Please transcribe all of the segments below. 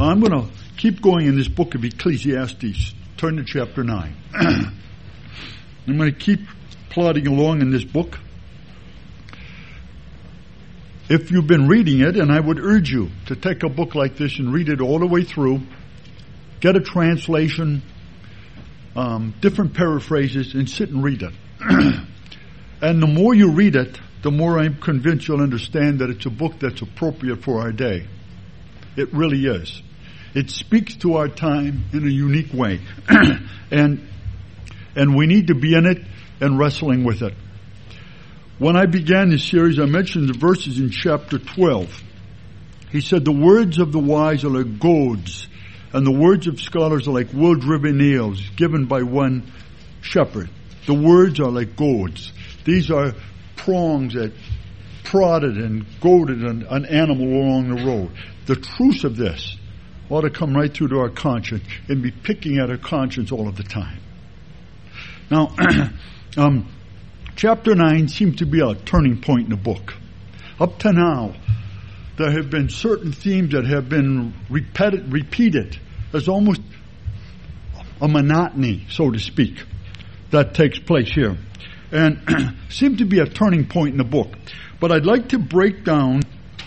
I'm going to keep going in this book of Ecclesiastes. Turn to chapter 9. I'm going to keep plodding along in this book. If you've been reading it, and I would urge you to take a book like this and read it all the way through, get a translation, different paraphrases, and sit and read it. And the more you read it, the more I'm convinced you'll understand that it's a book that's appropriate for our day. It really is. It speaks to our time in a unique way. And we need to be in it and wrestling with it. When I began this series, I mentioned the verses in chapter 12. He said, the words of the wise are like goads, and the words of scholars are like wool-driven nails given by one shepherd. The words are like goads. These are prongs that prodded and goaded an animal along the road. The truth of this ought to come right through to our conscience and be picking at our conscience all of the time. Now, chapter 9 seems to be a turning point in the book. Up to now, there have been certain themes that have been repeated. There's almost a monotony, so to speak, that takes place here. And seems to be a turning point in the book. But I'd like to break down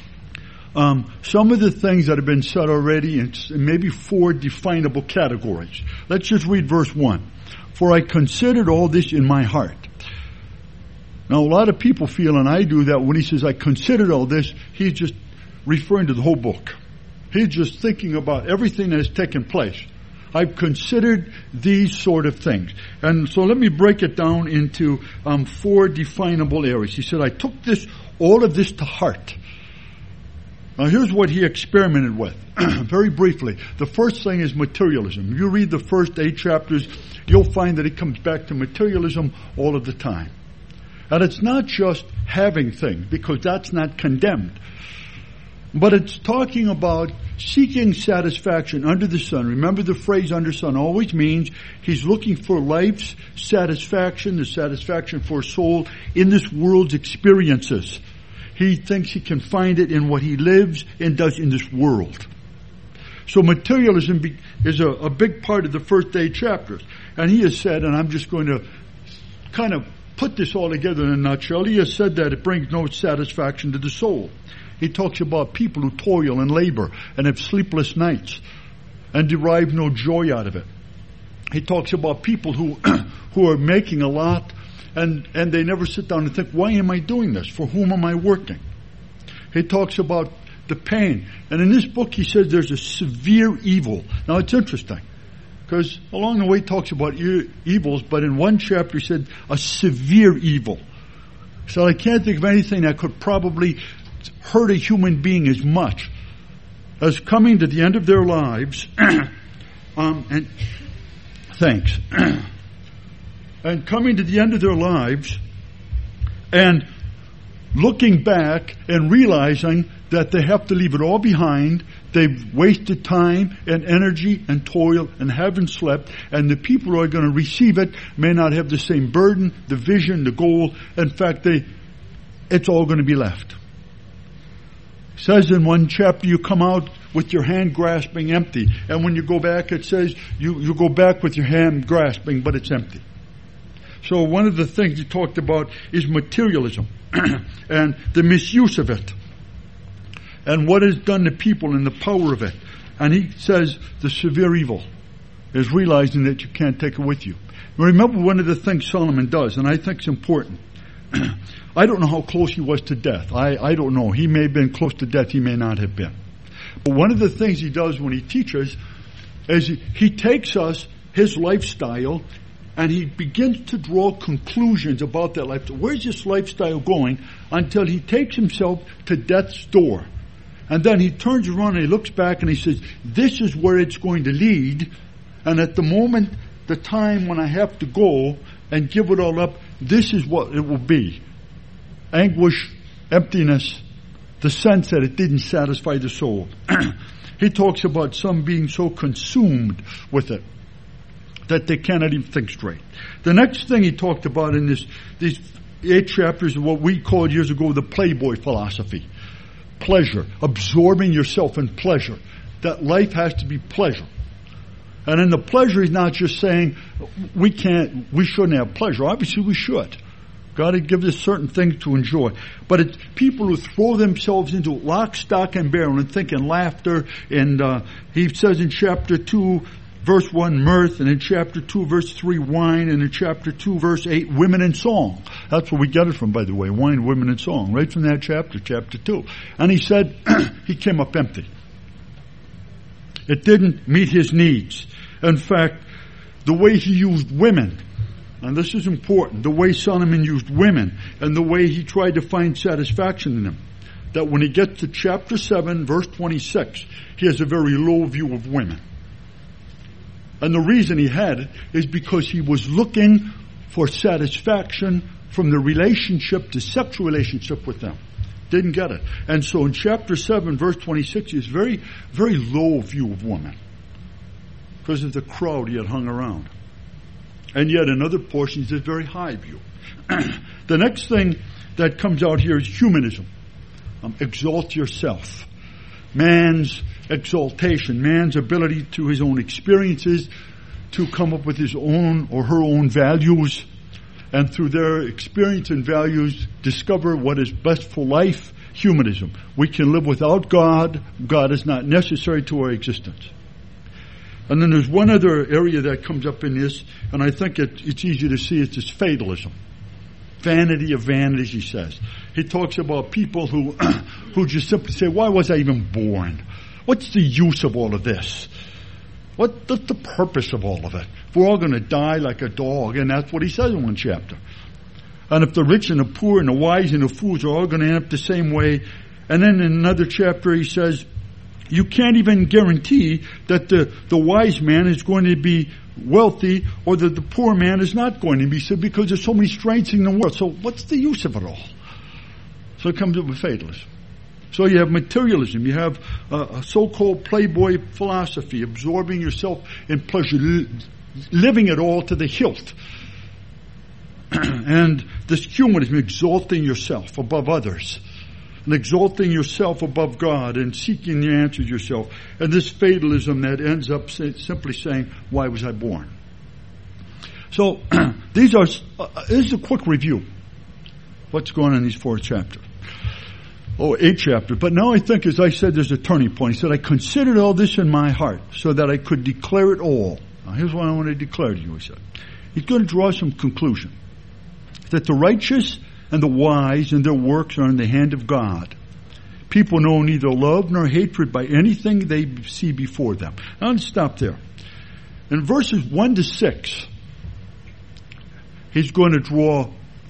some of the things that have been said already in maybe 4 definable categories. Let's just read verse 1. For I considered all this in my heart. Now, a lot of people feel, and I do, that when he says, I considered all this, he's just referring to the whole book. He's just thinking about everything that has taken place. I've considered these sort of things. And so let me break it down into 4 definable areas. He said, I took all of this to heart. Now, here's what he experimented with, very briefly. The first thing is materialism. If you read the first 8 chapters, you'll find that he comes back to materialism all of the time. And it's not just having things, because that's not condemned. But it's talking about seeking satisfaction under the sun. Remember, the phrase under sun always means he's looking for life's satisfaction, the satisfaction for soul in this world's experiences. He thinks he can find it in what he lives and does in this world. So materialism is a big part of the first 8 chapters. And he has said, and I'm just going to kind of put this all together in a nutshell, he has said that it brings no satisfaction to the soul. He talks about people who toil and labor and have sleepless nights and derive no joy out of it. He talks about people who are making a lot and they never sit down and think, why am I doing this? For whom am I working? He talks about the pain. And in this book he says there's a severe evil. Now it's interesting, because along the way he talks about evils, but in one chapter he said a severe evil. So I can't think of anything that could probably hurt a human being as much as coming to the end of their lives and thanks. And coming to the end of their lives and looking back and realizing that they have to leave it all behind. They've wasted time and energy and toil and haven't slept, and the people who are going to receive it may not have the same burden, the vision, the goal. In fact, it's all going to be left. It says in one chapter, you come out with your hand grasping empty. And when you go back, it says you go back with your hand grasping, but it's empty. So one of the things he talked about is materialism and the misuse of it and what is done to people and the power of it. And he says the severe evil is realizing that you can't take it with you. Remember one of the things Solomon does, and I think it's important. I don't know how close he was to death. I don't know. He may have been close to death. He may not have been. But one of the things he does when he teaches is he takes us, his lifestyle, and he begins to draw conclusions about that lifestyle. Where's this lifestyle going? Until he takes himself to death's door. And then he turns around and he looks back and he says, this is where it's going to lead. And at the moment, the time when I have to go and give it all up, this is what it will be. Anguish, emptiness, the sense that it didn't satisfy the soul. He talks about some being so consumed with it that they cannot even think straight. The next thing he talked about in these 8 chapters is what we called years ago the Playboy philosophy. Pleasure, absorbing yourself in pleasure. that life has to be pleasure. And in the pleasure, he's not just saying we shouldn't have pleasure. Obviously we should. God had given us certain things to enjoy. But it's people who throw themselves into lock, stock, and barrel and thinking laughter. And he says in chapter 2, verse 1, mirth. And in chapter 2, verse 3, wine. And in chapter 2, verse 8, women and song. That's where we get it from, by the way. Wine, women, and song. Right from that chapter 2. And he said he came up empty. It didn't meet his needs. In fact, the way he used women, and this is important, the way Solomon used women and the way he tried to find satisfaction in them, that when he gets to chapter 7, verse 26, he has a very low view of women. And the reason he had it is because he was looking for satisfaction from the relationship, the sexual relationship with them. Didn't get it. And so in chapter 7, verse 26, he has very, very low view of women because of the crowd he had hung around. And yet in other portions, it's a very high view. The next thing that comes out here is humanism. Exalt yourself. Man's exaltation, man's ability to his own experiences to come up with his own or her own values, and through their experience and values discover what is best for life. Humanism. We can live without God. God is not necessary to our existence. And then there's one other area that comes up in this, and I think it's easy to see, it's this fatalism. Vanity of vanities, he says. He talks about people who just simply say, why was I even born? What's the use of all of this? What's the purpose of all of it? We're all going to die like a dog, and that's what he says in one chapter. And if the rich and the poor and the wise and the fools are all going to end up the same way, and then in another chapter he says, you can't even guarantee that the wise man is going to be wealthy or that the poor man is not going to be, so because there's so many strengths in the world. So what's the use of it all? So it comes up with fatalism. So you have materialism. You have a so-called playboy philosophy, absorbing yourself in pleasure, living it all to the hilt. And this humanism, exalting yourself above others. And exalting yourself above God and seeking the answers yourself. And this fatalism that ends up simply saying, why was I born? So, this is a quick review. What's going on in these 4 chapters. 8 chapters. But now I think, as I said, there's a turning point. He said, I considered all this in my heart so that I could declare it all. Now here's what I want to declare to you, he said. He's going to draw some conclusion. That the righteous and the wise and their works are in the hand of God. People know neither love nor hatred by anything they see before them. Now let's stop there. In verses 1 to 6, he's going to draw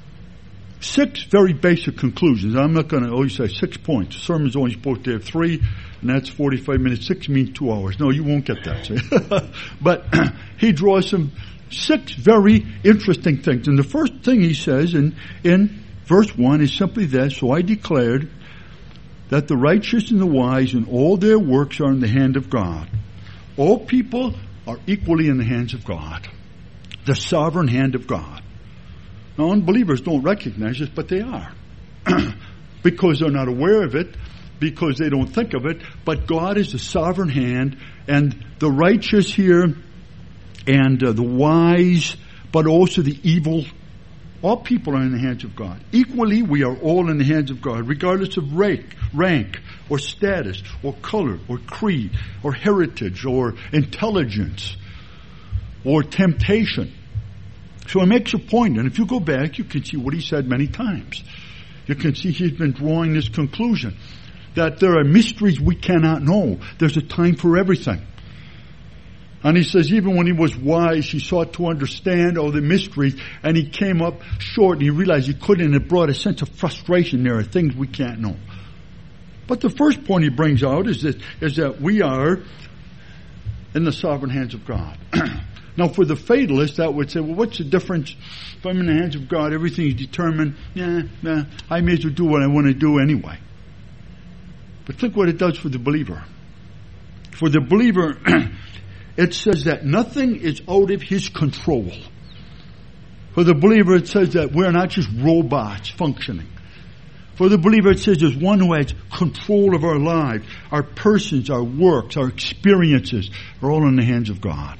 6 very basic conclusions. I'm not going to always say 6 points. The sermon's only supposed to have 3, and that's 45 minutes. 6 means 2 hours. No, you won't get that. But he draws some 6 very interesting things. And the first thing he says in verse 1 is simply this, so I declared that the righteous and the wise and all their works are in the hand of God. All people are equally in the hands of God. The sovereign hand of God. Now, unbelievers don't recognize this, but they are. Because they're not aware of it, because they don't think of it, but God is the sovereign hand, and the righteous here, and the wise, but also the evil, all people are in the hands of God. Equally, we are all in the hands of God, regardless of rank, or status, or color, or creed, or heritage, or intelligence, or temptation. So it makes a point, and if you go back, you can see what he said many times. You can see he's been drawing this conclusion, that there are mysteries we cannot know. There's a time for everything. And he says even when he was wise, he sought to understand all the mysteries, and he came up short, and he realized he couldn't, and it brought a sense of frustration. There are things we can't know. But the first point he brings out is that we are in the sovereign hands of God. Now, for the fatalist, that would say, well, what's the difference? If I'm in the hands of God, everything is determined. I may as well do what I want to do anyway. But think what it does for the believer. For the believer, it says that nothing is out of his control. For the believer, it says that we're not just robots functioning. For the believer, it says, there's one who has control of our lives, our persons, our works, our experiences are all in the hands of God.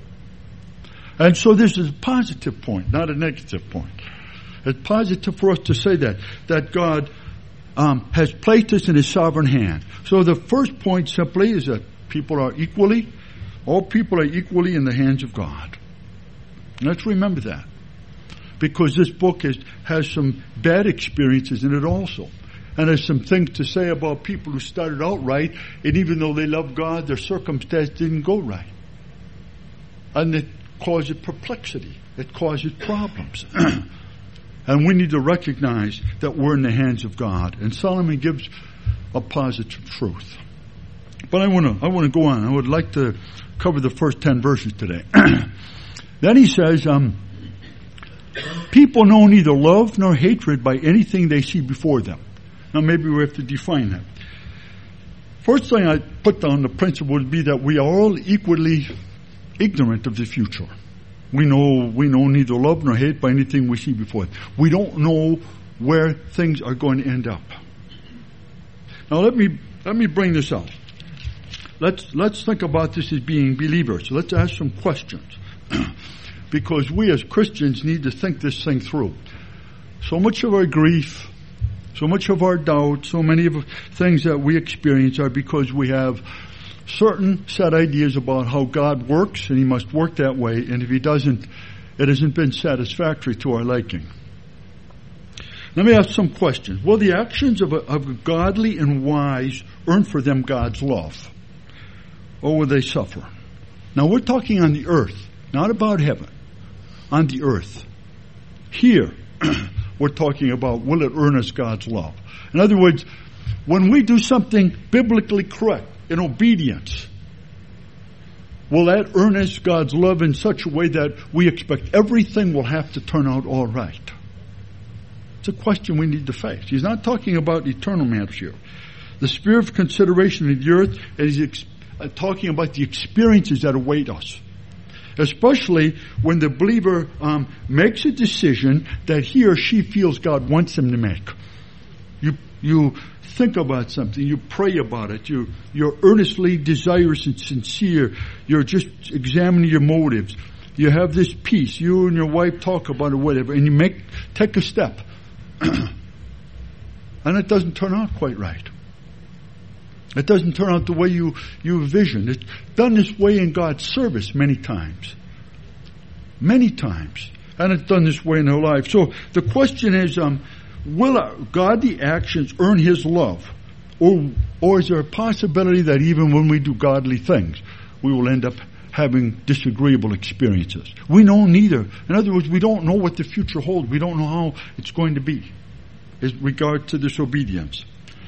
And so this is a positive point, not a negative point. It's positive for us to say that God has placed us in His sovereign hand. So the first point simply is that all people are equally in the hands of God. Let's remember that. Because this book has some bad experiences in it also. And there's some things to say about people who started out right, and even though they loved God, their circumstance didn't go right. And it causes perplexity. It causes problems. And we need to recognize that we're in the hands of God. And Solomon gives a positive truth. But I want to go on. I would like to cover the first 10 verses today. Then he says, people know neither love nor hatred by anything they see before them. Now maybe we have to define that. First thing I put down, the principle would be that we are all equally ignorant of the future. We know neither love nor hate by anything we see before us. We don't know where things are going to end up. Now let me bring this out. Let's think about this as being believers. Let's ask some questions. Because we as Christians need to think this thing through. So much of our grief, so much of our doubt, so many of the things that we experience are because we have certain set ideas about how God works, and He must work that way, and if He doesn't, it hasn't been satisfactory to our liking. Let me ask some questions. Will the actions of a godly and wise earn for them God's love? Or will they suffer? Now we're talking on the earth, not about heaven. On the earth. Here, we're talking about, will it earn us God's love? In other words, when we do something biblically correct, in obedience, will that earn us God's love in such a way that we expect everything will have to turn out all right? It's a question we need to face. He's not talking about eternal matters here. The spirit of consideration of the earth, and he's talking about the experiences that await us. Especially when the believer makes a decision that he or she feels God wants him to make. You think about something, you pray about it, you're earnestly desirous and sincere, you're just examining your motives. You have this peace, you and your wife talk about it, whatever, and you take a step. And it doesn't turn out quite right. It doesn't turn out the way you envisioned. It's done this way in God's service many times. Many times. And it's done this way in our life. So the question is, will our godly actions earn His love? Or is there a possibility that even when we do godly things, we will end up having disagreeable experiences? We know neither. In other words, we don't know what the future holds. We don't know how it's going to be in regard to disobedience.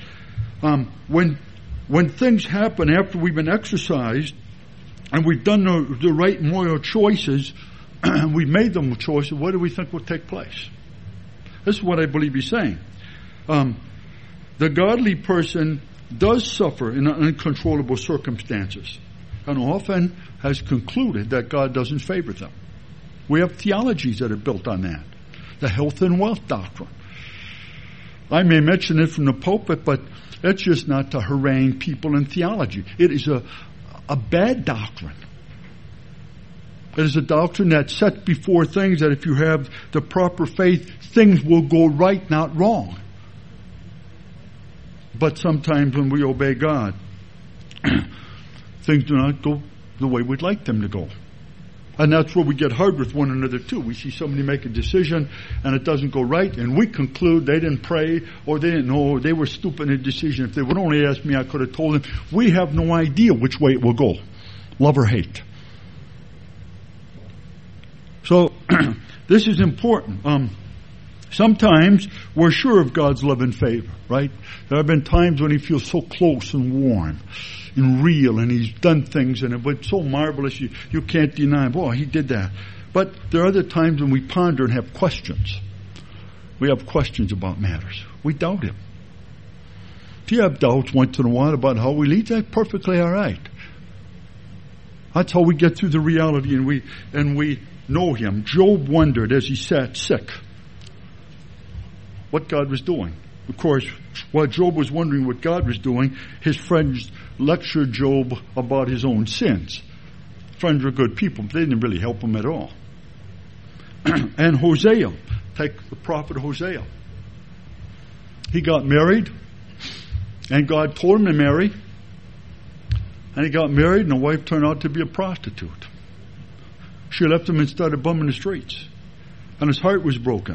When things happen after we've been exercised and we've done the right moral choices, and we've made them choices, what do we think will take place? This is what I believe he's saying. The godly person does suffer in uncontrollable circumstances and often has concluded that God doesn't favor them. We have theologies that are built on that. The health and wealth doctrine. I may mention it from the pulpit, but it's just not to harangue people in theology. It is a bad doctrine. It is a doctrine that sets before things that if you have the proper faith, things will go right, not wrong. But sometimes when we obey God, things do not go the way we'd like them to go. And that's where we get hard with one another too. We see somebody make a decision and it doesn't go right, and we conclude they didn't pray or they didn't know, or they were stupid in a decision. If they would only ask me, I could have told them. We have no idea which way it will go. Love or hate. So, this is important. Sometimes we're sure of God's love and favor, right? There have been times when He feels so close and warm and real, and He's done things and it's so marvelous you can't deny Him. Oh, He did that. But there are other times when we ponder and have questions. We have questions about matters. We doubt Him. If you have doubts once in a while about how we lead, that's perfectly all right. That's how we get through the reality, and we know Him. Job wondered as he sat sick what God was doing. Of course, while Job was wondering what God was doing, his friends lectured Job about his own sins. Friends were good people, but they didn't really help him at all. And Hosea, take the prophet Hosea. He got married, and God told him to marry. And he got married, and the wife turned out to be a prostitute. She left him and started bumming the streets. And his heart was broken.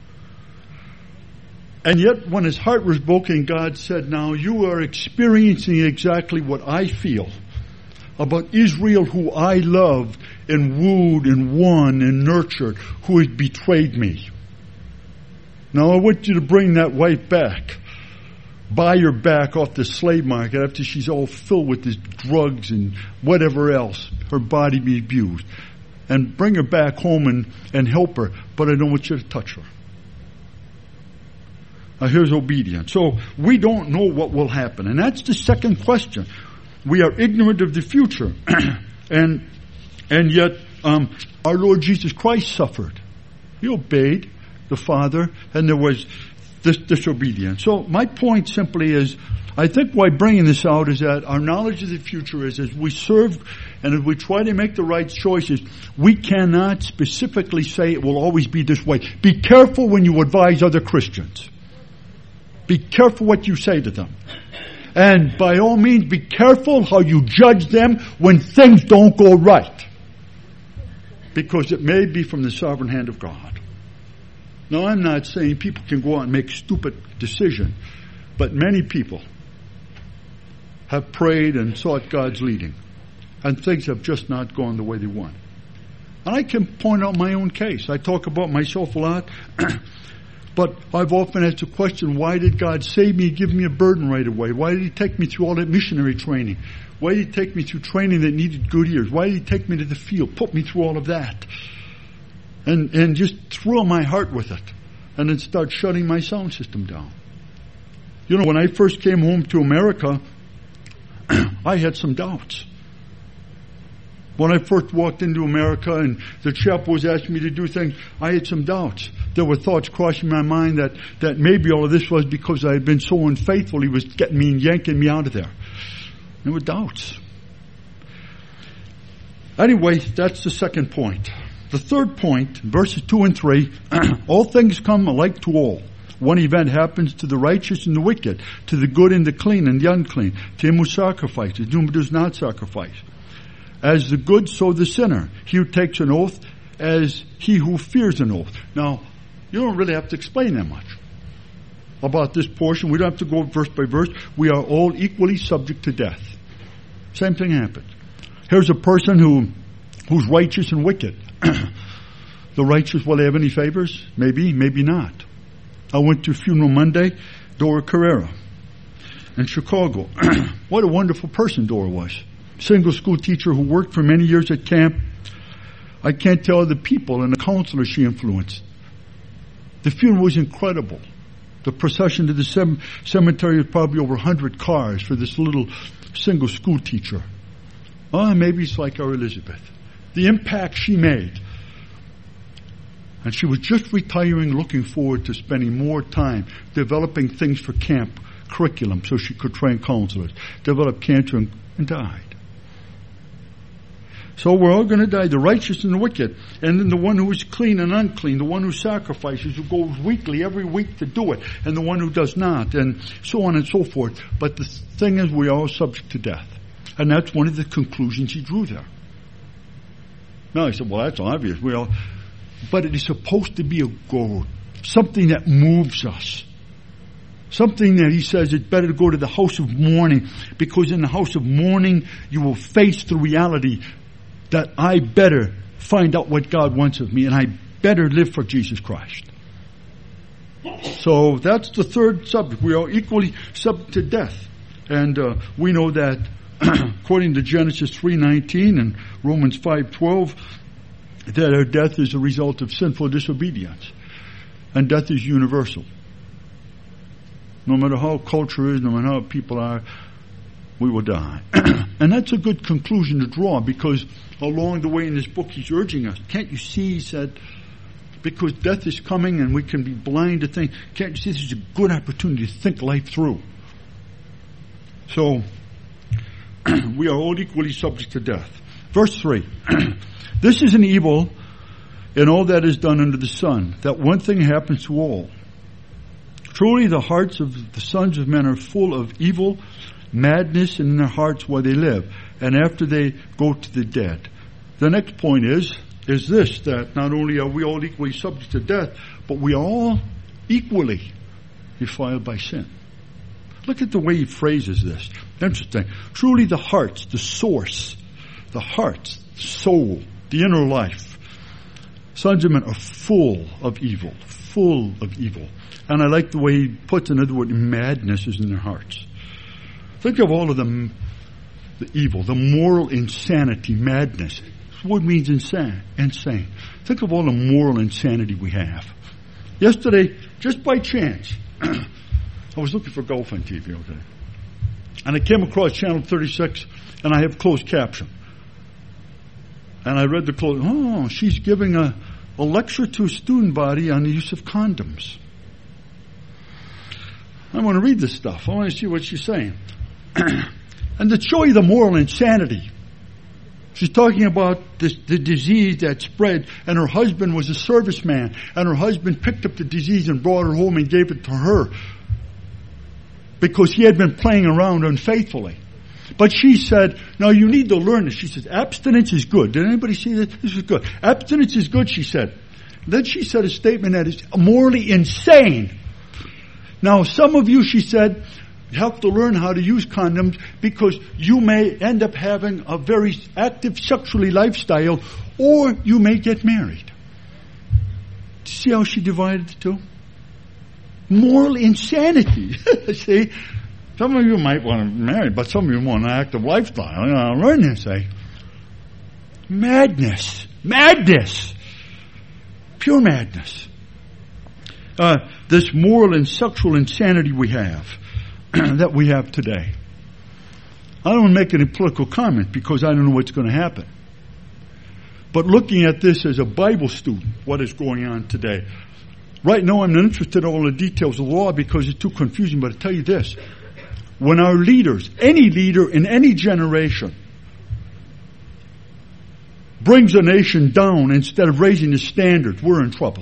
And yet, when his heart was broken, God said, now you are experiencing exactly what I feel about Israel, who I loved and wooed and won and nurtured, who has betrayed me. Now I want you to bring that wife back. Buy her back off the slave market after she's all filled with this drugs and whatever else, her body be abused. And bring her back home and help her, but I don't want you to touch her. Now here's obedience. So we don't know what will happen. And that's the second question. We are ignorant of the future. and yet our Lord Jesus Christ suffered. He obeyed the Father, and there was this disobedience. So my point simply is, I think why bringing this out is that our knowledge of the future is, as we serve and as we try to make the right choices, we cannot specifically say it will always be this way. Be careful when you advise other Christians. Be careful what you say to them. And by all means, be careful how you judge them when things don't go right. Because it may be from the sovereign hand of God. Now, I'm not saying people can go out and make stupid decisions, but many people have prayed and sought God's leading, and things have just not gone the way they want. And I can point out my own case. I talk about myself a lot, but I've often asked the question, why did God save me and give me a burden right away? Why did He take me through all that missionary training? Why did He take me through training that needed good ears? Why did He take me to the field, put me through all of that? And just thrill my heart with it, and then start shutting my sound system down. You know, when I first came home to America, I had some doubts. When I first walked into America and the chap was asking me to do things, I had some doubts. There were thoughts crossing my mind that maybe all of this was because I had been so unfaithful, He was getting me and yanking me out of there. There were doubts. Anyway, that's the second point. The third point, verses 2 and 3, all things come alike to all. One event happens to the righteous and the wicked, to the good and the clean and the unclean, to him who sacrifices, to him who does not sacrifice. As the good, so the sinner. He who takes an oath, as he who fears an oath. Now, you don't really have to explain that much about this portion. We don't have to go verse by verse. We are all equally subject to death. Same thing happens. Here's a person who's righteous and wicked. The righteous, will they have any favors? Maybe, maybe not. I went to Funeral Monday, Dora Carrera in Chicago. What a wonderful person Dora was. Single school teacher who worked for many years at camp. I can't tell the people and the counselors she influenced. The funeral was incredible. The procession to the cemetery was probably over 100 cars for this little single school teacher. Maybe it's like our Elizabeth. The impact she made. And she was just retiring, looking forward to spending more time developing things for camp curriculum so she could train counselors, develop cancer, and died. So we're all going to die, the righteous and the wicked. And then the one who is clean and unclean, the one who sacrifices, who goes weekly, every week to do it, and the one who does not, and so on and so forth. But the thing is, we are all subject to death. And that's one of the conclusions he drew there. Now, he said, well, that's obvious. But it is supposed to be a goal, something that moves us. Something that he says it's better to go to the house of mourning, because in the house of mourning you will face the reality that I better find out what God wants of me, and I better live for Jesus Christ. So that's the third subject. We are equally subject to death. And we know that according to Genesis 3:19 and Romans 5:12, that our death is a result of sinful disobedience. And death is universal. No matter how culture is, no matter how people are, we will die. And that's a good conclusion to draw, because along the way in this book he's urging us. Can't you see, he said, because death is coming and we can be blind to think. Can't you see this is a good opportunity to think life through? So, we are all equally subject to death. Verse 3. This is an evil in all that is done under the sun, that one thing happens to all. Truly the hearts of the sons of men are full of evil, madness in their hearts while they live, and after they go to the dead. The next point is this, that not only are we all equally subject to death, but we are all equally defiled by sin. Look at the way he phrases this. Interesting. Truly the hearts, the source, the heart, soul, the inner life, sons of men are full of evil. Full of evil. And I like the way he puts another word, madness is in their hearts. Think of all of the evil, the moral insanity, madness. This word means insane. Think of all the moral insanity we have. Yesterday, just by chance, I was looking for golf on TV, okay? And I came across Channel 36, and I have closed caption. And I read the she's giving a lecture to a student body on the use of condoms. I want to read this stuff. I want to see what she's saying. And to show you the moral insanity, she's talking about the disease that spread, and her husband was a serviceman, and her husband picked up the disease and brought her home and gave it to her because he had been playing around unfaithfully. But she said, now you need to learn this. She said, abstinence is good. Did anybody see that? This is good. Abstinence is good, she said. Then she said a statement that is morally insane. Now, some of you, she said, have to learn how to use condoms because you may end up having a very active sexually lifestyle, or you may get married. See how she divided the two? Moral insanity. See? Some of you might want to marry, but some of you want an active lifestyle. Learn this, Madness. Madness. Pure madness. This moral and sexual insanity we have, that we have today. I don't make any political comment because I don't know what's going to happen. But looking at this as a Bible student, what is going on today. Right now I'm not interested in all the details of the law because it's too confusing, but I'll tell you this. When our leaders, any leader in any generation, brings a nation down instead of raising the standards, we're in trouble.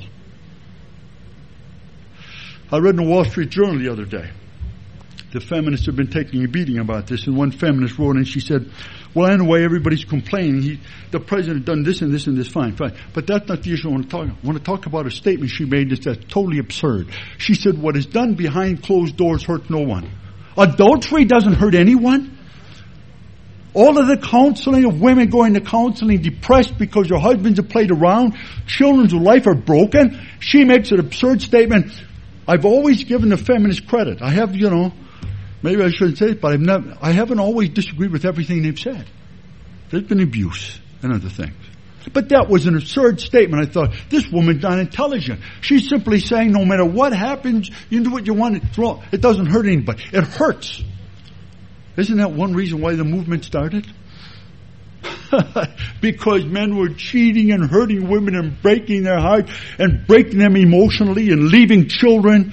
I read in the Wall Street Journal the other day. The feminists have been taking a beating about this, and one feminist wrote and she said, well, anyway, everybody's complaining. The president done this and this and this, fine. But that's not the issue I want to talk about. I want to talk about a statement she made that's totally absurd. She said, what is done behind closed doors hurts no one. Adultery doesn't hurt anyone. All of the counseling of women going to counseling depressed because their husbands have played around, children's life are broken. She makes an absurd statement. I've always given the feminists credit. I have, maybe I shouldn't say it, but I haven't always disagreed with everything they've said. There's been abuse and other things. But that was an absurd statement. I thought, this woman's not intelligent. She's simply saying no matter what happens, you do what you want. It's wrong. It doesn't hurt anybody. It hurts. Isn't that one reason why the movement started? Because men were cheating and hurting women and breaking their heart and breaking them emotionally and leaving children.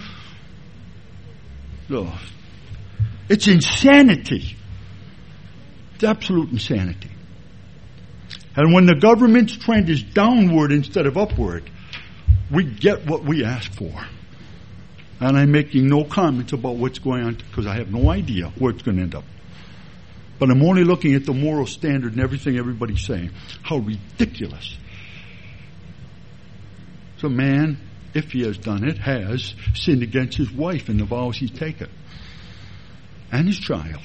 Oh, it's insanity. It's absolute insanity. And when the government's trend is downward instead of upward, we get what we ask for. And I'm making no comments about what's going on because I have no idea where it's going to end up. But I'm only looking at the moral standard and everything everybody's saying. How ridiculous. So man, if he has done it, has sinned against his wife in the vows he's taken. And his child.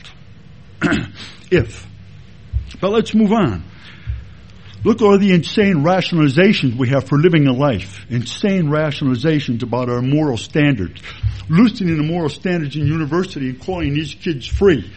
But let's move on. Look at all the insane rationalizations we have for living a life. Insane rationalizations about our moral standards. Loosening the moral standards in university and calling these kids free.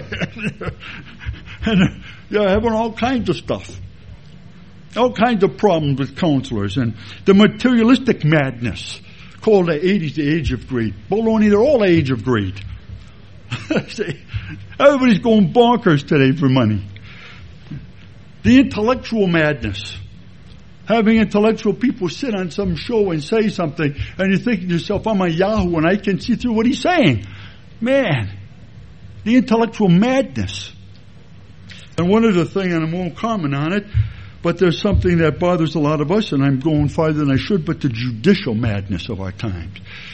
And having all kinds of stuff. All kinds of problems with counselors. And the materialistic madness. Called the 80s the age of greed. Baloney, they're all age of greed. Everybody's going bonkers today for money. The intellectual madness. having intellectual people sit on some show and say something, and you're thinking to yourself, I'm a Yahoo and I can see through what he's saying. Man, the intellectual madness. And one of the things, and I won't comment on it, but there's something that bothers a lot of us, and I'm going farther than I should, but the judicial madness of our times.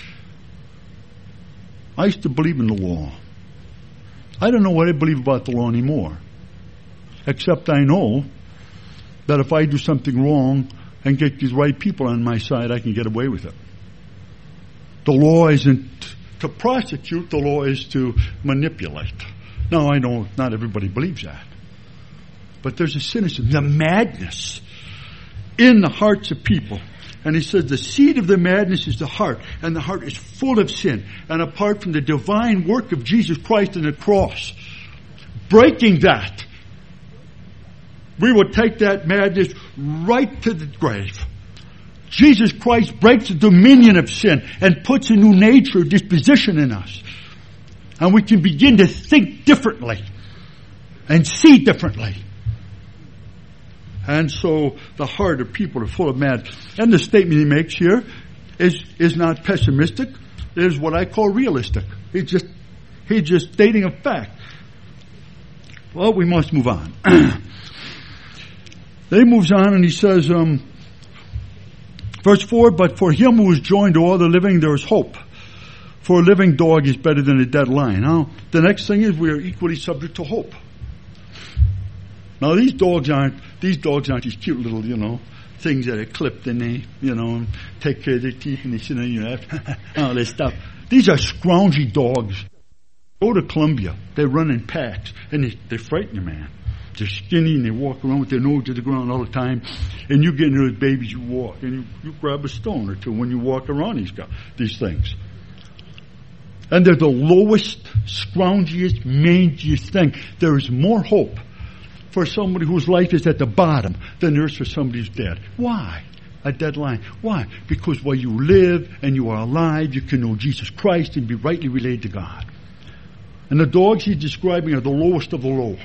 I used to believe in the law. I don't know what I believe about the law anymore, except I know that if I do something wrong and get these right people on my side, I can get away with it. The law isn't to prosecute, the law is to manipulate. Now, I know not everybody believes that. But there's a cynicism, the madness in the hearts of people. And he says the seed of the madness is the heart, and the heart is full of sin. And apart from the divine work of Jesus Christ on the cross, breaking that, we will take that madness right to the grave. Jesus Christ breaks the dominion of sin and puts a new nature, disposition in us. And we can begin to think differently and see differently. And so the heart of people are full of mad. And the statement he makes here is not pessimistic. It is what I call realistic. He's just stating a fact. Well, we must move on. Then he moves on and he says, verse 4, but for him who is joined to all the living there is hope. For a living dog is better than a dead lion. Now, the next thing is we are equally subject to hope. Now, these dogs aren't these cute little, things that are clipped and they, take care of their teeth and they sit on your lap. All this stuff. These are scroungy dogs. Go to Colombia. They run in packs and they frighten you, man. They're skinny and they walk around with their nose to the ground all the time. And you get into those babies, you walk and you grab a stone or two when you walk around these things. And they're the lowest, scroungiest, mangiest thing. There is more hope for somebody whose life is at the bottom than there is for somebody who's dead. Why? A dead lion. Why? Because while you live and you are alive, you can know Jesus Christ and be rightly related to God. And the dogs he's describing are the lowest of the low.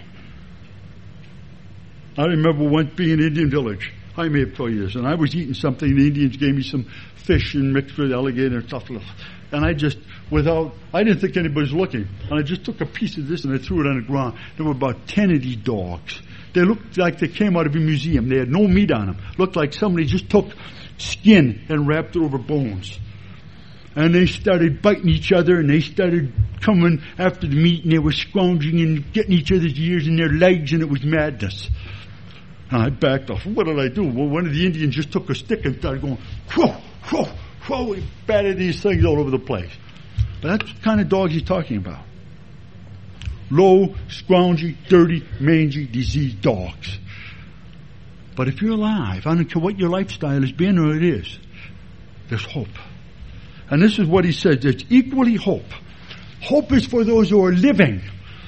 I remember once being in an Indian village. I may have told you this. And I was eating something, and the Indians gave me some fish and mixed with alligator and stuff. And I didn't think anybody was looking. And I just took a piece of this and I threw it on the ground. There were about 10 of these dogs. They looked like they came out of a museum. They had no meat on them. Looked like somebody just took skin and wrapped it over bones. And they started biting each other and they started coming after the meat and they were scrounging and getting each other's ears and their legs and it was madness. And I backed off. What did I do? Well, one of the Indians just took a stick and started going, whoa, whoa, whoa. He batted these things all over the place. But that's the kind of dogs he's talking about. Low, scroungy, dirty, mangy, diseased dogs. But if you're alive, I don't care what your lifestyle has been or it is, there's hope. And this is what he says, there's equally hope. Hope is for those who are living.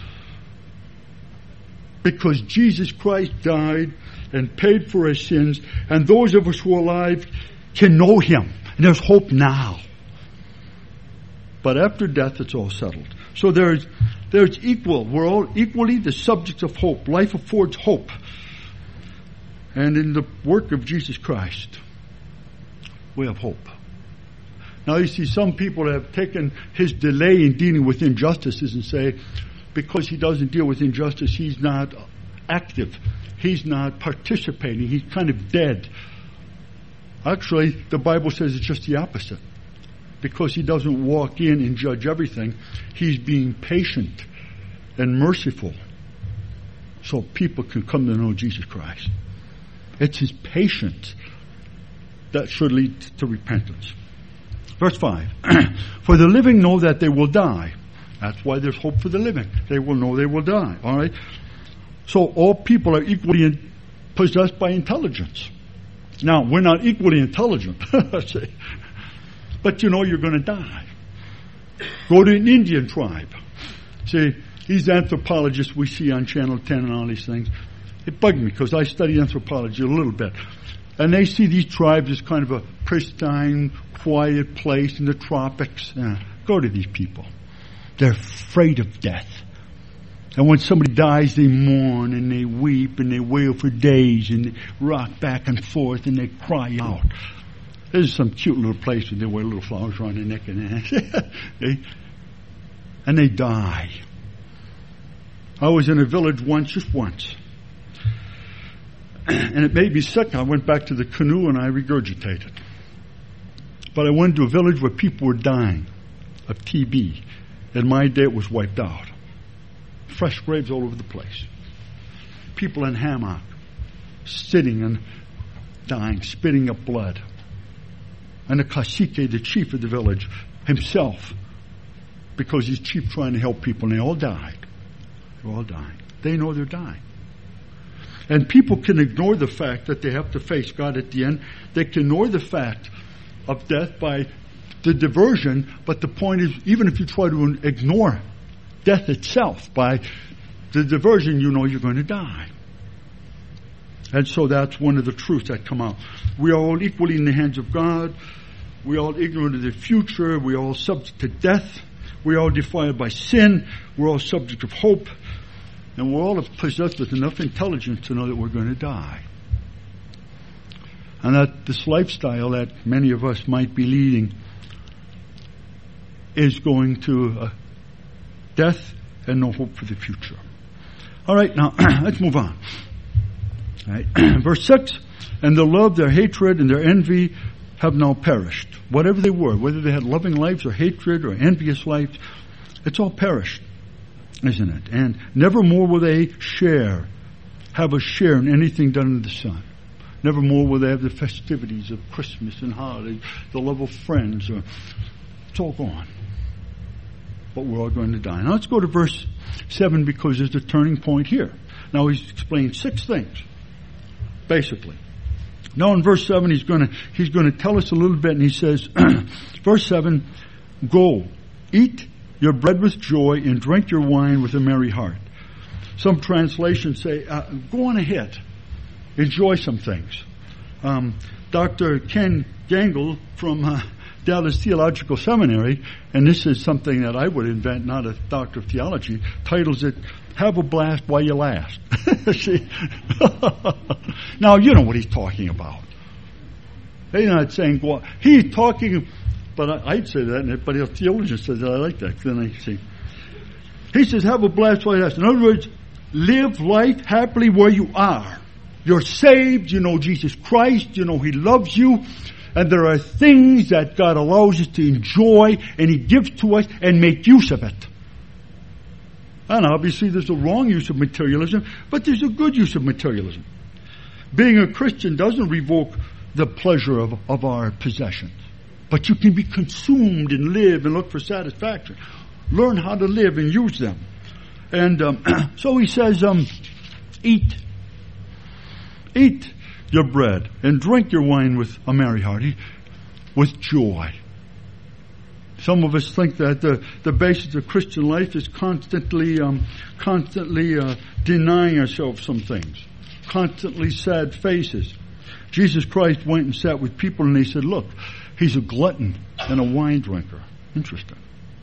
Because Jesus Christ died and paid for our sins, and those of us who are alive can know him. And there's hope now. But after death, it's all settled. So there's equal. We're all equally the subjects of hope. Life affords hope. And in the work of Jesus Christ, we have hope. Now you see, some people have taken his delay in dealing with injustices and say, because he doesn't deal with injustice, he's not active. He's not participating. He's kind of dead. Actually, the Bible says it's just the opposite. Because he doesn't walk in and judge everything, he's being patient and merciful so people can come to know Jesus Christ. It's his patience that should lead to repentance. Verse 5. For the living know that they will die. That's why there's hope for the living. They will know they will die. All right? So all people are equally possessed by intelligence. Now, we're not equally intelligent. But you know you're going to die. Go to an Indian tribe. See, these anthropologists we see on Channel 10 and all these things, it bugged me because I study anthropology a little bit. And they see these tribes as kind of a pristine, quiet place in the tropics. Go to these people. They're afraid of death. And when somebody dies, they mourn and they weep and they wail for days and they rock back and forth and they cry out. There's some cute little place where they wear little flowers around their neck and hands. And they die. I was in a village just once. And it made me sick. I went back to the canoe and I regurgitated. But I went to a village where people were dying of TB. In my day, it was wiped out. Fresh graves all over the place. People in hammock, sitting and dying, spitting up blood. And the cacique, the chief of the village, himself, because he's chief trying to help people, and they all died. They're all dying. They know they're dying. And people can ignore the fact that they have to face God at the end. They can ignore the fact of death by the diversion, but the point is, even if you try to ignore death itself by the diversion, you know you're going to die. And so that's one of the truths that come out. We are all equally in the hands of God. We are all ignorant of the future. We are all subject to death. We are all defiled by sin. We're all subject of hope. And we're all possessed with enough intelligence to know that we're going to die. And that this lifestyle that many of us might be leading is going to death and no hope for the future. All right, now let's move on. All right. Verse 6, and their love, their hatred, and their envy have now perished. Whatever they were, whether they had loving lives or hatred or envious lives, it's all perished, isn't it? And never more will they have a share in anything done under the sun. Never more will they have the festivities of Christmas and holidays, the love of friends. It's all gone. But we're all going to die. Now let's go to verse 7 because there's a turning point here. Now he's explained 6 things, basically. Now in verse 7 he's going to tell us a little bit, and he says, verse 7, go, eat your bread with joy and drink your wine with a merry heart. Some translations say, go on ahead. Enjoy some things. Dr. Ken Gangle from Dallas Theological Seminary, and this is something that I would invent, not a doctor of theology, titles it, have a blast while you last. See? Now, you know what he's talking about. He's not saying, go on. He's talking, but I'd say that, but a theologian says that. I like that. Then I see. He says, have a blast while you last. In other words, live life happily where you are. You're saved, you know Jesus Christ, you know He loves you, and there are things that God allows us to enjoy, and He gives to us, and make use of it. And obviously there's a wrong use of materialism, but there's a good use of materialism. Being a Christian doesn't revoke the pleasure of our possessions, but you can be consumed and live and look for satisfaction. Learn how to live and use them. And so he says, eat your bread and drink your wine with a merry heart, with joy. Some of us think that the basis of Christian life is constantly denying ourselves some things, constantly sad faces. Jesus Christ went and sat with people and they said, look, he's a glutton and a wine drinker. Interesting.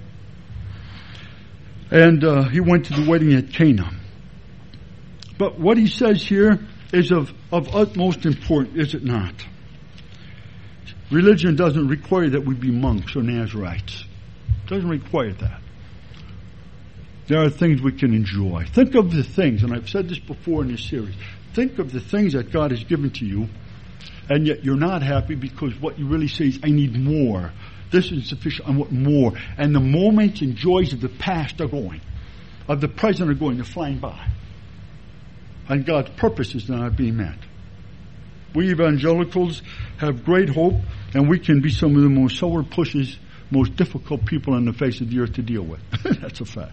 And he went to the wedding at Cana. But what he says here is of utmost importance, is it not? Religion doesn't require that we be monks or Nazarites. It doesn't require that. There are things we can enjoy. Think of the things, and I've said this before in this series, think of the things that God has given to you, and yet you're not happy because what you really say is, I need more. This is insufficient, I want more. And the moments and joys of the past are going. Of the present are going, they're flying by. And God's purposes are not being met. We evangelicals have great hope, and we can be some of the most sourpuss, most difficult people on the face of the earth to deal with. That's a fact.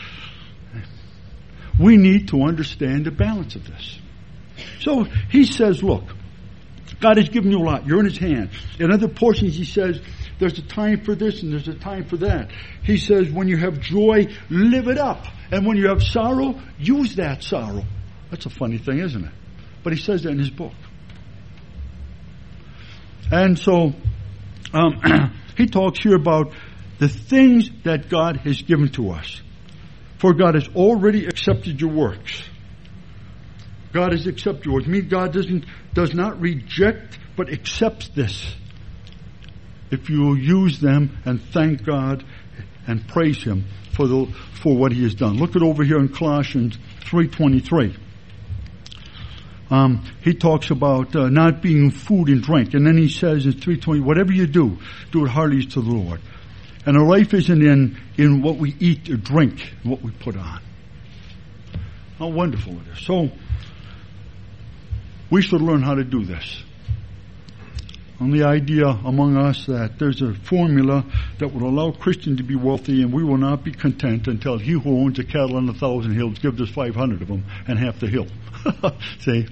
We need to understand the balance of this. So he says, look, God has given you a lot. You're in His hand. In other portions he says, there's a time for this and there's a time for that. He says, when you have joy, live it up. And when you have sorrow, use that sorrow. That's a funny thing, isn't it? But he says that in his book. And so he talks here about the things that God has given to us. For God has already accepted your works. God has accepted your works. Me, God does not reject, but accepts this. If you will use them and thank God and praise Him for what He has done. Look at over here in Colossians 3:23. He talks about not being food and drink. And then he says in 3:20, whatever you do it heartily to the Lord. And our life isn't in what we eat or drink, what we put on. How wonderful it is. So, we should learn how to do this. On the idea among us that there's a formula that will allow Christians to be wealthy, and we will not be content until he who owns a cattle on 1,000 hills gives us 500 of them and half the hill. See?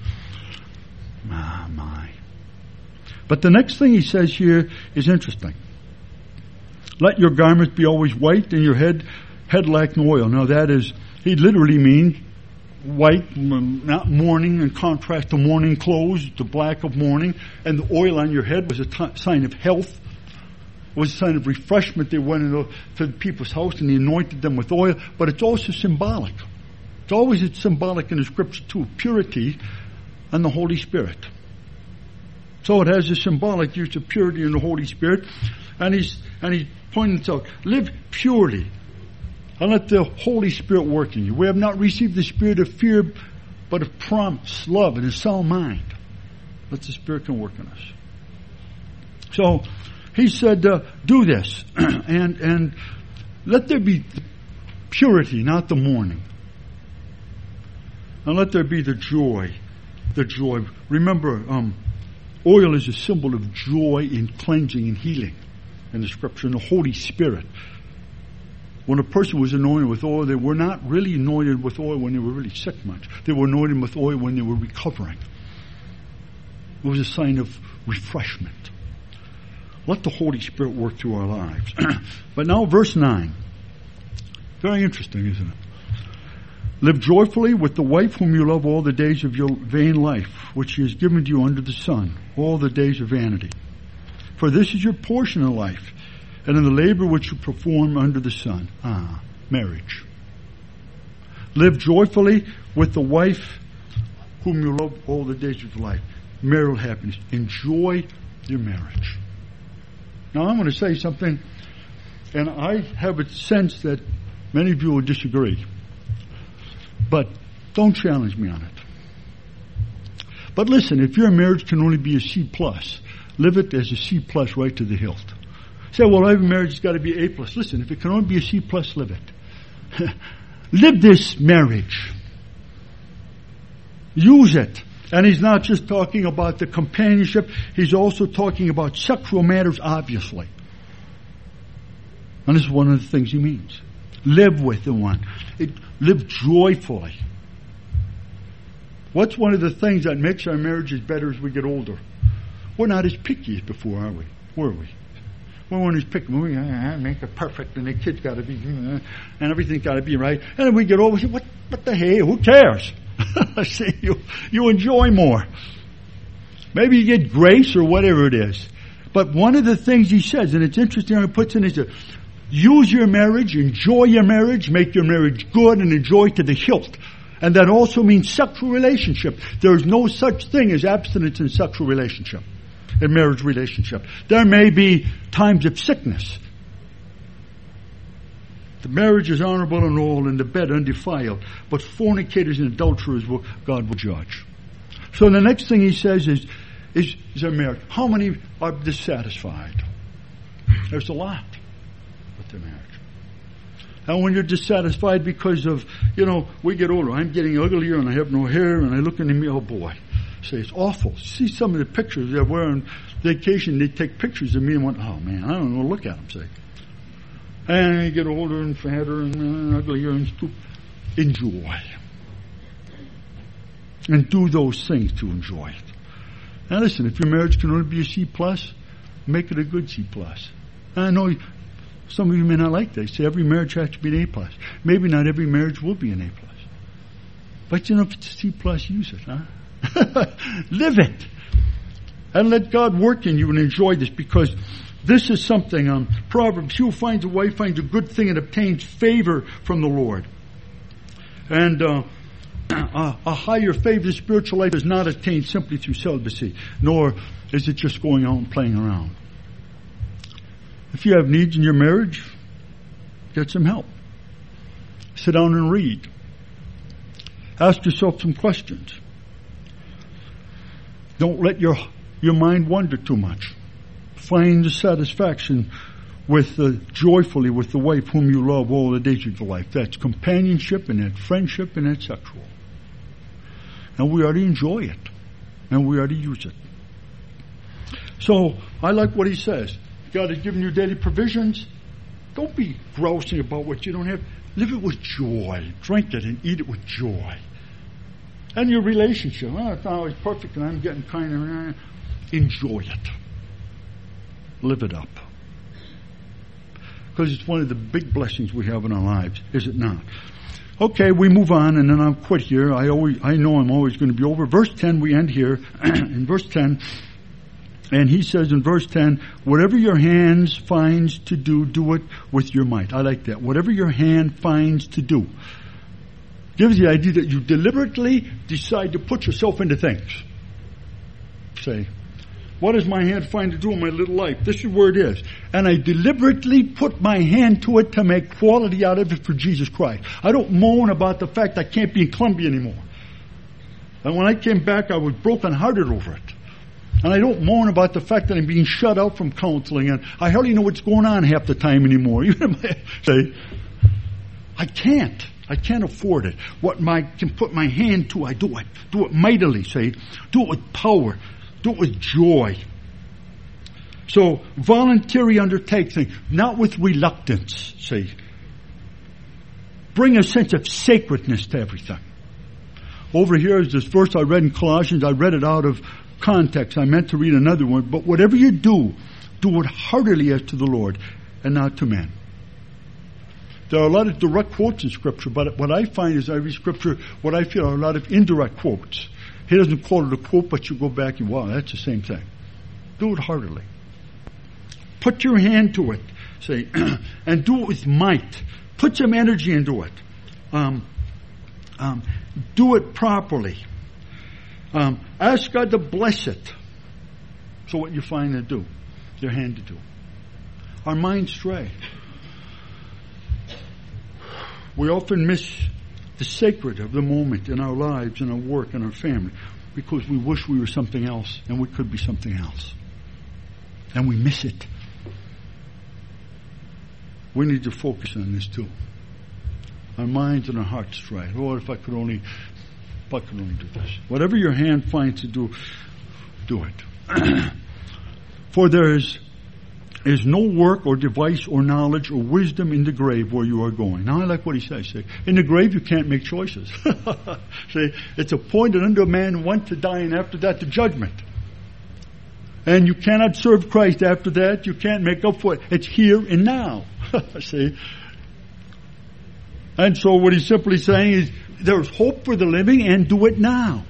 My. But the next thing he says here is interesting. Let your garments be always white and your head lack no oil. Now that is, he literally means white, not mourning, in contrast to mourning clothes, the black of mourning, and the oil on your head was a sign of health. It was a sign of refreshment. They went to the people's house and he anointed them with oil, but it's also symbolic. It's symbolic in the Scripture too, purity and the Holy Spirit. So it has a symbolic use of purity and the Holy Spirit, and he's pointing out, live purely. And let the Holy Spirit work in you. We have not received the spirit of fear, but of promise, love, and a sound mind. Let the Spirit can work in us. So, he said, do this. and let there be purity, not the mourning. And let there be the joy. The joy. Remember, oil is a symbol of joy in cleansing and healing in the Scripture, and the Holy Spirit. When a person was anointed with oil, they were not really anointed with oil when they were really sick much. They were anointed with oil when they were recovering. It was a sign of refreshment. Let the Holy Spirit work through our lives. But now verse 9. Very interesting, isn't it? Live joyfully with the wife whom you love all the days of your vain life, which He has given to you under the sun, all the days of vanity. For this is your portion in life, and in the labor which you perform under the sun. Marriage. Live joyfully with the wife whom you love all the days of your life. Marital happiness. Enjoy your marriage. Now I'm going to say something, and I have a sense that many of you will disagree. But don't challenge me on it. But listen, if your marriage can only be a C+, live it as a C+ right to the hilt. Say, well, every marriage has got to be A+. Listen, if it can only be a C+, live it. Live this marriage. Use it. And he's not just talking about the companionship, he's also talking about sexual matters, obviously. And this is one of the things he means. Live with the one. Live joyfully. What's one of the things that makes our marriages better as we get older? We're not as picky as before, are we? Were we? We weren't as picky. We make it perfect, and the kids got to be, and everything's got to be right. And then we get over, what the hey? Who cares? See, you enjoy more. Maybe you get grace or whatever it is. But one of the things he says, and it's interesting how he puts in, is to use your marriage, enjoy your marriage, make your marriage good, and enjoy to the hilt. And that also means sexual relationship. There is no such thing as abstinence in sexual relationship, in marriage relationship. There may be times of sickness. The marriage is honorable and all, and the bed undefiled. But fornicators and adulterers God will judge. So the next thing he says is a marriage. How many are dissatisfied? There's a lot with their marriage. And when you're dissatisfied because of, we get older. I'm getting uglier and I have no hair and I look in the mirror, oh boy. Say it's awful. See some of the pictures they wear on vacation. They take pictures of me and went, oh man, I don't know, look at them. Say, and you get older and fatter and uglier and stupid. Enjoy, and do those things to enjoy it. Now listen, if your marriage can only be a C+, make it a good C+. I know some of you may not like that. Say every marriage has to be an A+. Maybe not every marriage will be an A+. But if it's a C+, use it, huh? Live it. And let God work in you and enjoy this, because this is something, Proverbs, he who finds a wife finds a good thing and obtains favor from the Lord. And a higher favored spiritual life is not attained simply through celibacy, nor is it just going out and playing around. If you have needs in your marriage, get some help. Sit down and read. Ask yourself some questions. Don't let your mind wander too much. Find the satisfaction joyfully with the wife whom you love all the days of your life. That's companionship, and that's friendship, and that's sexual. And we are to enjoy it. And we are to use it. So, I like what he says. God has given you daily provisions. Don't be grousing about what you don't have. Live it with joy. Drink it and eat it with joy. And your relationship. It's not always perfect and I'm getting kind of... Enjoy it. Live it up. Because it's one of the big blessings we have in our lives, is it not? Okay, we move on, and then I'll quit here. I know I'm always going to be over. Verse 10, we end here. In verse 10, and he says in verse 10, whatever your hands finds to do, do it with your might. I like that. Whatever your hand finds to do. Gives the idea that you deliberately decide to put yourself into things. Say, what does my hand find to do in my little life? This is where it is. And I deliberately put my hand to it to make quality out of it for Jesus Christ. I don't moan about the fact I can't be in Columbia anymore. And when I came back, I was broken-hearted over it. And I don't moan about the fact that I'm being shut out from counseling, and I hardly know what's going on half the time anymore. Say, I can't afford it. What I can put my hand to, I do it. Do it mightily, say. Do it with power. Do it with joy. So, voluntary undertaking, not with reluctance, say. Bring a sense of sacredness to everything. Over here is this verse I read in Colossians. I read it out of context. I meant to read another one. But whatever you do, do it heartily as to the Lord and not to men. There are a lot of direct quotes in Scripture, but what I find is I read Scripture, what I feel are a lot of indirect quotes. He doesn't quote it a quote, but you go back and, wow, that's the same thing. Do it heartily. Put your hand to it, say, and do it with might. Put some energy into it. Do it properly. Ask God to bless it. So what you find to do, your hand to do. Our minds stray. We often miss the sacred of the moment in our lives, in our work, in our family, because we wish we were something else, and we could be something else. And we miss it. We need to focus on this too. Our minds and our hearts stray. Lord, if I could only do this. Whatever your hand finds to do, do it. For there is no work or device or knowledge or wisdom in the grave where you are going. Now I like what he says. See, in the grave you can't make choices. See, it's appointed unto a man once to die, and after that the judgment. And you cannot serve Christ after that. You can't make up for it. It's here and now. See? And so what he's simply saying is there's hope for the living, and do it now.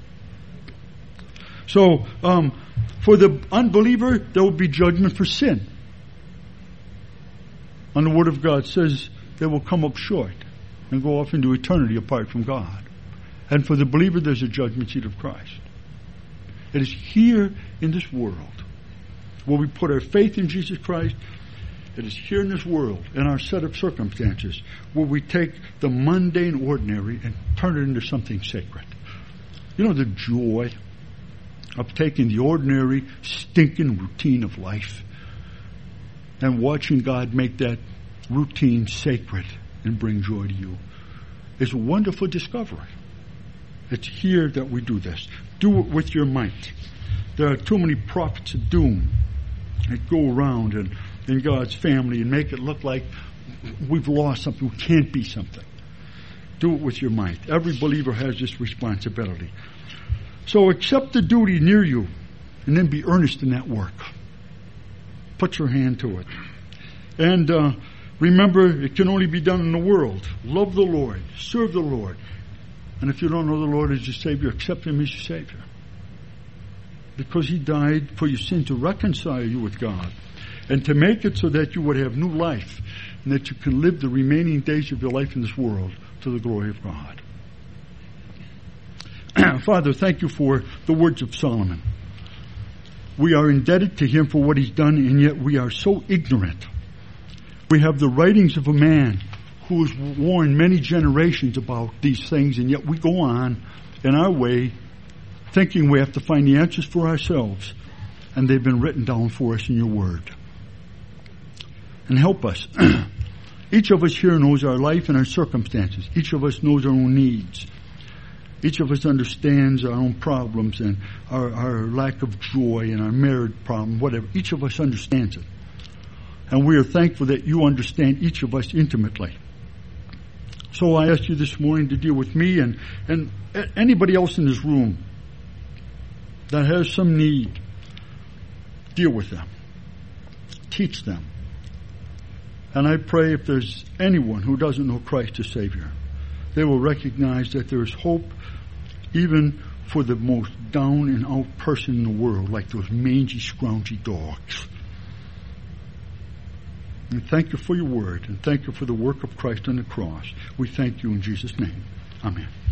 So, for the unbeliever, there will be judgment for sin. And the Word of God says they will come up short and go off into eternity apart from God. And for the believer, there's a judgment seat of Christ. It is here in this world where we put our faith in Jesus Christ. It is here in this world, in our set of circumstances, where we take the mundane, ordinary, and turn it into something sacred. You know the joy of taking the ordinary, stinking routine of life and watching God make that routine sacred and bring joy to you. It's a wonderful discovery. It's here that we do this. Do it with your might. There are too many prophets of doom that go around in God's family and make it look like we've lost something, we can't be something. Do it with your might. Every believer has this responsibility. So accept the duty near you and then be earnest in that work. Put your hand to it. And remember, it can only be done in the world. Love the Lord. Serve the Lord. And if you don't know the Lord as your Savior, accept Him as your Savior. Because He died for your sin to reconcile you with God and to make it so that you would have new life and that you can live the remaining days of your life in this world to the glory of God. Father, thank you for the words of Solomon. We are indebted to him for what he's done, and yet we are so ignorant. We have the writings of a man who has warned many generations about these things, and yet we go on in our way thinking we have to find the answers for ourselves, and they've been written down for us in your word. And help us. Each of us here knows our life and our circumstances. Each of us knows our own needs. Each of us understands our own problems and our lack of joy and our marriage problem, whatever. Each of us understands it. And we are thankful that you understand each of us intimately. So I ask you this morning to deal with me and anybody else in this room that has some need. Deal with them. Teach them. And I pray if there's anyone who doesn't know Christ as Savior, they will recognize that there is hope even for the most down and out person in the world, like those mangy, scroungy dogs. And thank you for your word, and thank you for the work of Christ on the cross. We thank you in Jesus' name. Amen.